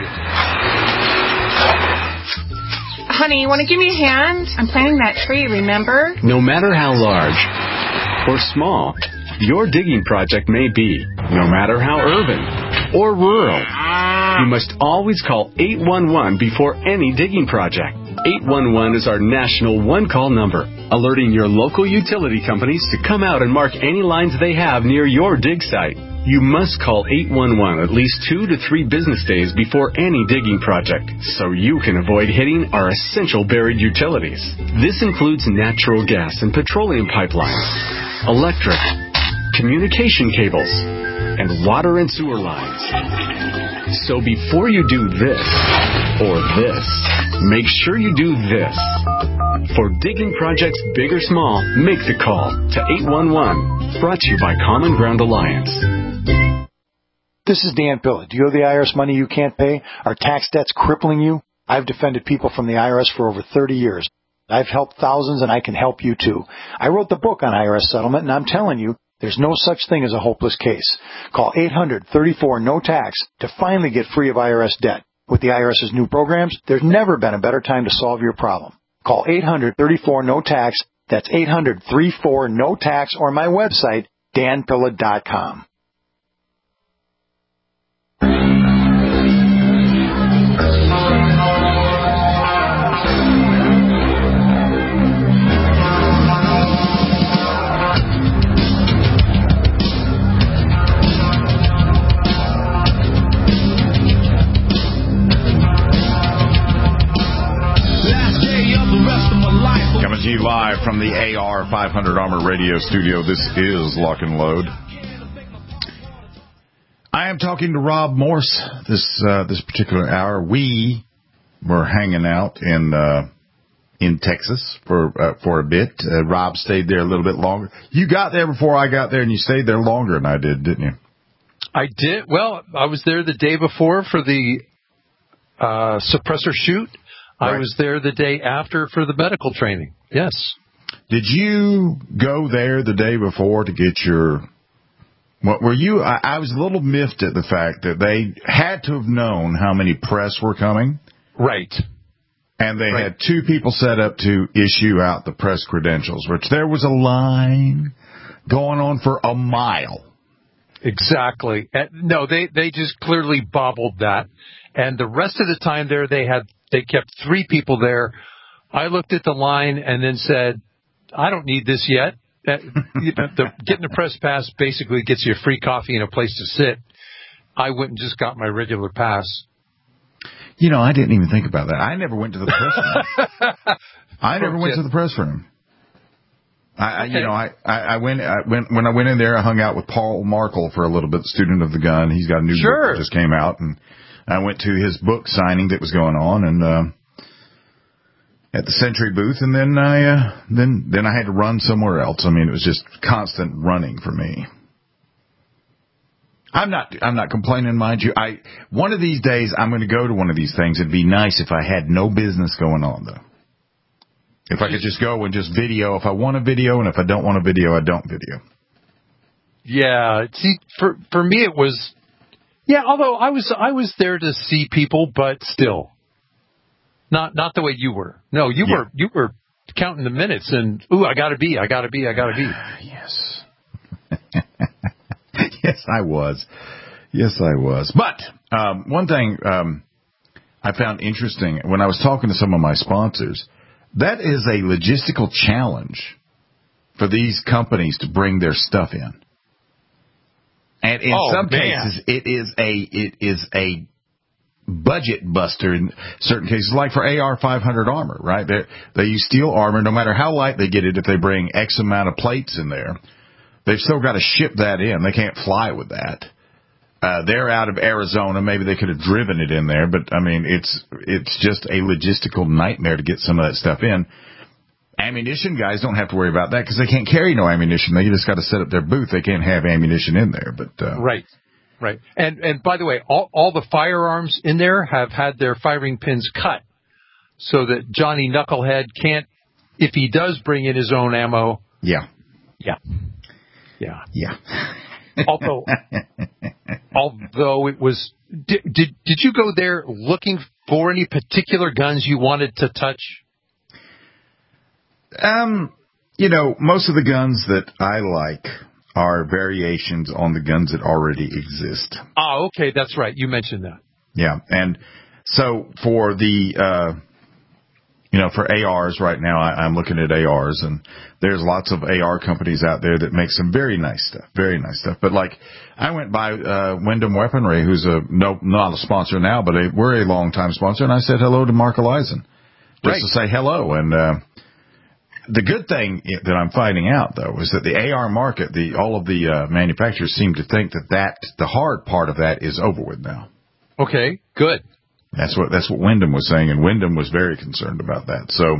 Honey, you want to give me a hand? I'm planting that tree, remember? No matter how large or small your digging project may be, no matter how urban or rural, you must always call eight one one before any digging project. eight one one is our national one-call number, alerting your local utility companies to come out and mark any lines they have near your dig site. You must call eight one one at least two to three business days before any digging project, so you can avoid hitting our essential buried utilities. This includes natural gas and petroleum pipelines, electric, communication cables, and water and sewer lines. So before you do this or this, make sure you do this. For digging projects big or small, make the call to eight one one. Brought to you by Common Ground Alliance. This is Dan Pilla. Do you owe the I R S money you can't pay? Are tax debts crippling you? I've defended people from the I R S for over thirty years. I've helped thousands, and I can help you too. I wrote the book on I R S settlement, and I'm telling you, there's no such thing as a hopeless case. Call eight hundred, thirty-four, no tax to finally get free of I R S debt. With the IRS's new programs, there's never been a better time to solve your problem. Call eight hundred, thirty-four, no tax. That's eight hundred, thirty-four, no tax, or my website, dan pilla dot com. Coming to you live from the A R five hundred Armor Radio Studio. This is Lock and Load. I am talking to Rob Morse this uh, this particular hour. We were hanging out in uh, in Texas for uh, for a bit. Uh, Rob stayed there a little bit longer. You got there before I got there, and you stayed there longer than I did, didn't you? I did. Well, I was there the day before for the uh, suppressor shoot. Right. I was there the day after for the medical training. Yes. Did you go there the day before to get your... What were you? I, I was a little miffed at the fact that they had to have known how many press were coming. Right. And they right. had two people set up to issue out the press credentials, which there was a line going on for a mile. Exactly. And no, they, they just clearly bobbled that. And the rest of the time there, they had they kept three people there. I looked at the line and then said, I don't need this yet. the, getting a press pass basically gets you a free coffee and a place to sit. I went and just got my regular pass. You know, I didn't even think about that. I never went to the press room. I never went to the press room. I, okay. You know, I, I went, I went, when I went in there, I hung out with Paul Markle for a little bit, student of the gun. He's got a new sure. book that just came out, and I went to his book signing that was going on, and, uh, at the Century booth, and then I, uh, then, then I had to run somewhere else. I mean, it was just constant running for me. I'm not, I'm not complaining, mind you. I, one of these days, I'm going to go to one of these things. It'd be nice if I had no business going on, though. If I could just go and just video if I want a video, and if I don't want a video, I don't video. Yeah, see, for for me it was, yeah. Although I was I was there to see people, but still, not not the way you were. No, you yeah. were you were counting the minutes and ooh, I gotta be, I gotta be, I gotta be. Yes, yes, I was, yes, I was. But um, one thing um, I found interesting when I was talking to some of my sponsors. That is a logistical challenge for these companies to bring their stuff in. And in oh, some man. cases, it is a it is a budget buster in certain cases, like for A R five hundred armor, right? They they use steel armor, no matter how light they get it. If they bring X amount of plates in there, they've still got to ship that in. They can't fly with that. Uh, they're out of Arizona. Maybe they could have driven it in there, but I mean, it's it's just a logistical nightmare to get some of that stuff in. Ammunition guys don't have to worry about that because they can't carry no ammunition. They just got to set up their booth. They can't have ammunition in there. But uh, right, right. And and by the way, all all the firearms in there have had their firing pins cut so that Johnny Knucklehead can't, if he does bring in his own ammo. Yeah, yeah, yeah, yeah. although, although it was, did, did did you go there looking for any particular guns you wanted to touch? Um, you know, most of the guns that I like are variations on the guns that already exist. Ah, okay, that's right. You mentioned that. Yeah, and so for the, uh, you know, for A Rs right now, I, I'm looking at A Rs, and there's lots of A R companies out there that make some very nice stuff, very nice stuff. But like, I went by uh, Wyndham Weaponry, who's a no, not a sponsor now, but a, we're a long-time sponsor, and I said hello to Mark Elizen, just right. to say hello. And uh, the good thing that I'm finding out, though, is that the A R market, the all of the uh, manufacturers seem to think that, that the hard part of that is over with now. Okay, good. That's what that's what Wyndham was saying, and Wyndham was very concerned about that. So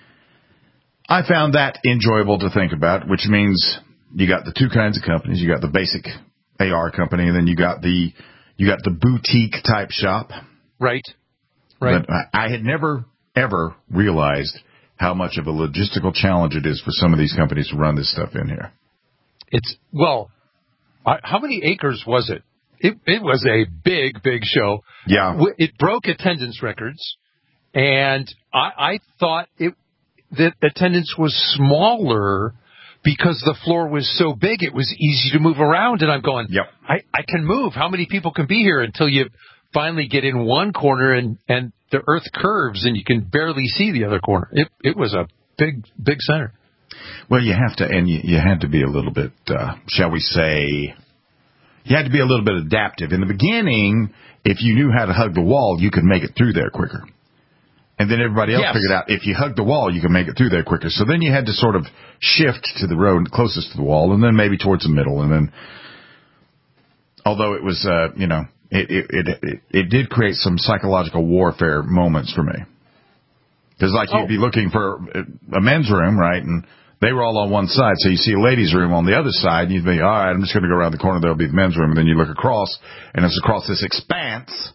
I found that enjoyable to think about, which means you got the two kinds of companies. You got the basic A R company, and then you got the you got the boutique type shop. Right. Right. But I, I had never ever realized how much of a logistical challenge it is for some of these companies to run this stuff in here. It's well, I, how many acres was it? It, it was a big, big show. Yeah. It broke attendance records, and I, I thought it that attendance was smaller because the floor was so big. It was easy to move around, and I'm going, yep. I, I can move. How many people can be here until you finally get in one corner and, and the earth curves and you can barely see the other corner? It it was a big, big center. Well, you have to, and you, you had to be a little bit, uh, shall we say... You had to be a little bit adaptive. In the beginning, if you knew how to hug the wall, you could make it through there quicker. And then everybody else yes. figured out if you hug the wall, you can make it through there quicker. So then you had to sort of shift to the road closest to the wall, and then maybe towards the middle. And then, although it was, uh, you know, it, it, it, it, it did create some psychological warfare moments for me. Because like oh. you'd be looking for a men's room, right, and they were all on one side, so you see a ladies' room on the other side, and you'd be, all right, I'm just going to go around the corner, there'll be the men's room, and then you look across, and it's across this expanse.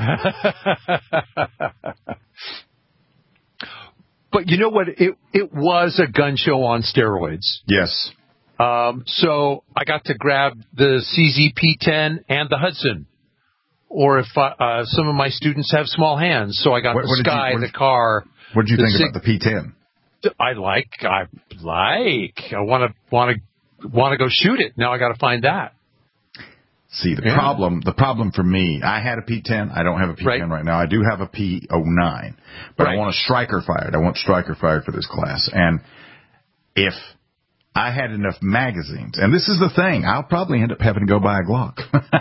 But you know what? It it was a gun show on steroids. Yes. Um, so I got to grab the C Z P ten and the Hudson. Or if I, uh, some of my students have small hands, so I got what, the what Sky, you, the car. What did you think sig- about the P ten? I like, I like, I want to, want to, want to go shoot it. Now I got to find that. See, the yeah. problem, the problem for me, I had a P ten. I don't have a P ten right, right now. I do have a P oh nine, but right. I want a striker fired. I want striker fired for this class. And if I had enough magazines, and this is the thing, I'll probably end up having to go buy a Glock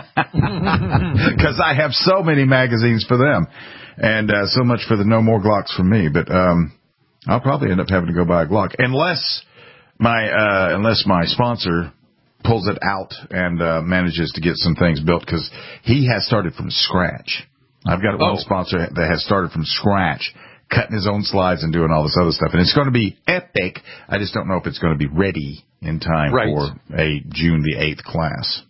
because I have so many magazines for them, and uh, so much for the no more Glocks for me. But um, I'll probably end up having to go buy a Glock unless my uh, unless my sponsor pulls it out and uh, manages to get some things built, because he has started from scratch. I've got one oh. sponsor that has started from scratch, cutting his own slides and doing all this other stuff. And it's going to be epic. I just don't know if it's going to be ready in time right. for a June the eighth class.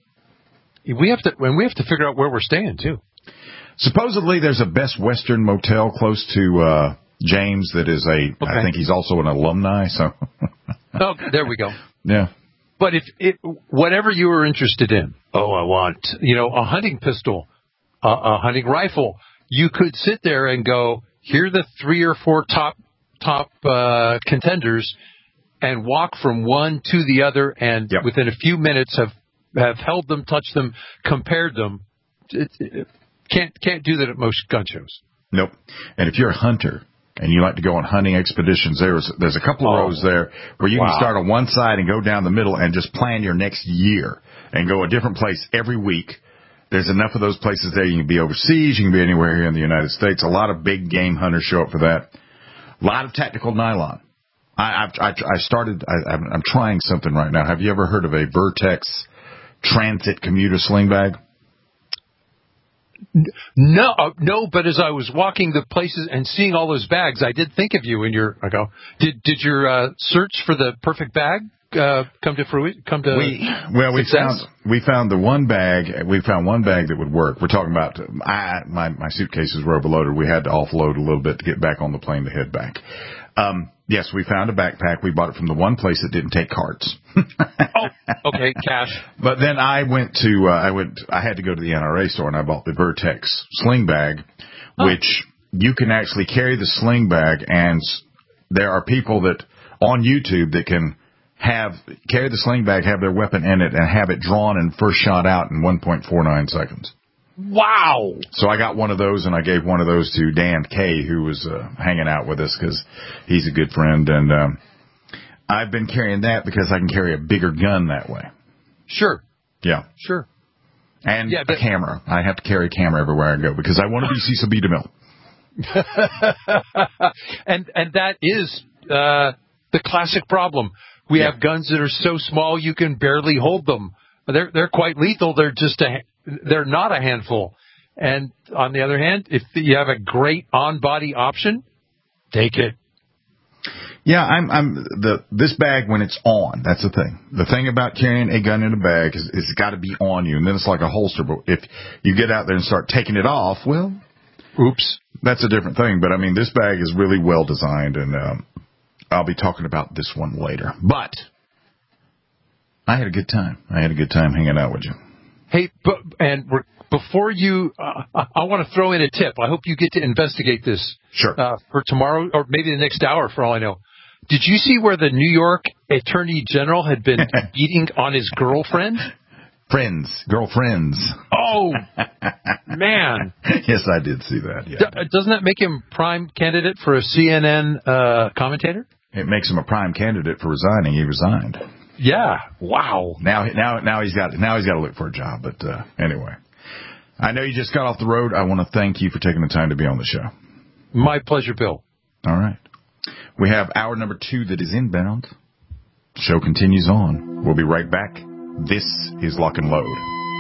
We have to, and we have to figure out where we're staying, too. Supposedly there's a Best Western motel close to uh, James that is a, okay. I think he's also an alumni. So. Oh, there we go. Yeah. But if it, whatever you were interested in, oh, I want, you know, a hunting pistol, a, a hunting rifle, you could sit there and go, here are the three or four top top uh, contenders, and walk from one to the other, and yep. within a few minutes have have held them, touched them, compared them. It, it, can't can't do that at most gun shows. Nope. And if you're a hunter and you like to go on hunting expeditions, there's there's a couple of oh, rows there where you wow. can start on one side and go down the middle and just plan your next year and go a different place every week. There's enough of those places there. You can be overseas. You can be anywhere here in the United States. A lot of big game hunters show up for that. A lot of tactical nylon. I, I've, I, I started, I, I'm, I'm trying something right now. Have you ever heard of a Vertex Transit commuter sling bag? No, uh, no. But as I was walking the places and seeing all those bags, I did think of you. And your, I go, did did your uh, search for the perfect bag uh, come to fruition? Come to we well, we success? found we found the one bag. We found one bag that would work. We're talking about I my my suitcases were overloaded. We had to offload a little bit to get back on the plane to head back. Um, yes, we found a backpack. We bought it from the one place that didn't take cards. Oh, okay, cash. But then I went to, uh, I went, I had to go to the N R A store and I bought the Vertex sling bag, oh. which you can actually carry the sling bag, and there are people that on YouTube that can have, carry the sling bag, have their weapon in it, and have it drawn and first shot out in one point four nine seconds. Wow. So I got one of those, and I gave one of those to Dan Kay, who was uh, hanging out with us because he's a good friend. And um, I've been carrying that because I can carry a bigger gun that way. Sure. Yeah. Sure. And yeah, but- a camera. I have to carry a camera everywhere I go because I want to be Cecil B. DeMille. and and that is uh, the classic problem. We yeah. have guns that are so small you can barely hold them. They're they're quite lethal. They're just a they're not a handful. And on the other hand, if you have a great on-body option, take it. Yeah, I'm I'm the this bag when it's on. That's the thing. The thing about carrying a gun in a bag is it's got to be on you, and then it's like a holster. But if you get out there and start taking it off, well, oops, that's a different thing. But I mean, this bag is really well designed, and um, I'll be talking about this one later. But I had a good time. I had a good time hanging out with you. Hey, but, and we're, before you, uh, I want to throw in a tip. I hope you get to investigate this. Sure. Uh, for tomorrow, or maybe the next hour, for all I know. Did you see where the New York Attorney General had been beating on his girlfriend? Friends, girlfriends. Oh, man. Yes, I did see that. Yeah. D- doesn't that make him prime candidate for a C N N uh, commentator? It makes him a prime candidate for resigning. He resigned. Yeah. Wow. Now, now, now he's got now he's got to look for a job. But uh, anyway, I know you just got off the road. I want to thank you for taking the time to be on the show. My pleasure, Bill. All right. We have hour number two that is inbound. The show continues on. We'll be right back. This is Lock and Load.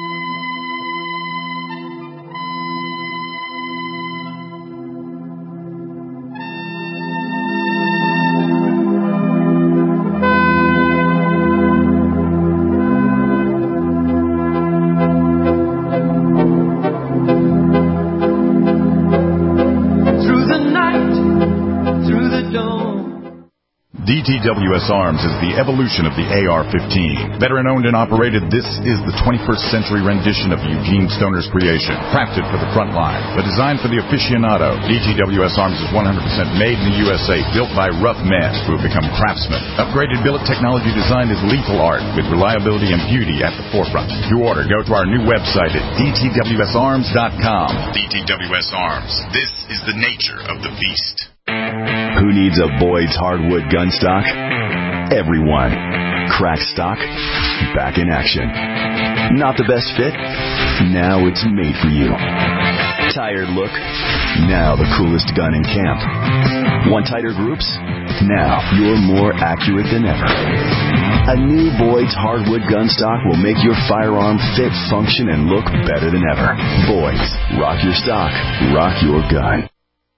D T W S Arms is the evolution of the A R fifteen. Veteran-owned and operated, this is the twenty-first century rendition of Eugene Stoner's creation. Crafted for the front line, but designed for the aficionado. D T W S Arms is one hundred percent made in the U S A, built by rough men who have become craftsmen. Upgraded billet technology design is lethal art, with reliability and beauty at the forefront. To order, go to our new website at D T W S arms dot com. D T W S Arms. This is the nature of the beast. Who needs a Boyd's hardwood gun stock? Everyone. Crack stock, back in action. Not the best fit? Now it's made for you. Tired look? Now the coolest gun in camp. Want tighter groups? Now you're more accurate than ever. A new Boyd's hardwood gun stock will make your firearm fit, function, and look better than ever. Boyd's. Rock your stock. Rock your gun.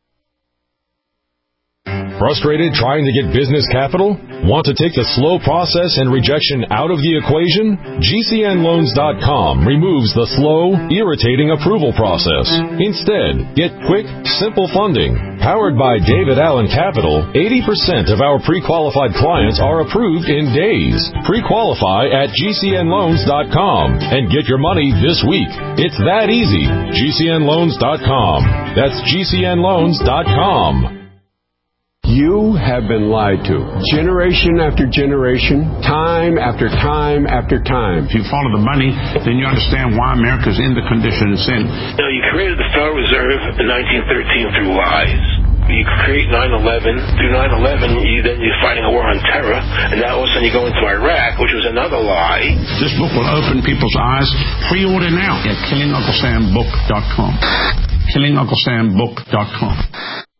Frustrated trying to get business capital? Want to take the slow process and rejection out of the equation? G C N loans dot com removes the slow, irritating approval process. Instead, get quick, simple funding. Powered by David Allen Capital, eighty percent of our pre-qualified clients are approved in days. Pre-qualify at G C N loans dot com and get your money this week. It's that easy. G C N loans dot com. That's G C N loans dot com. You have been lied to. Generation after generation, time after time after time. If you follow the money, then you understand why America's in the condition it's in. You know, you created the Federal Reserve in nineteen thirteen through lies. You create nine eleven. Through nine eleven, you, then you're fighting a war on terror. And now all of a sudden you go into Iraq, which was another lie. This book will open people's eyes. Pre-order now at killing uncle sam book dot com. killing uncle sam book dot com.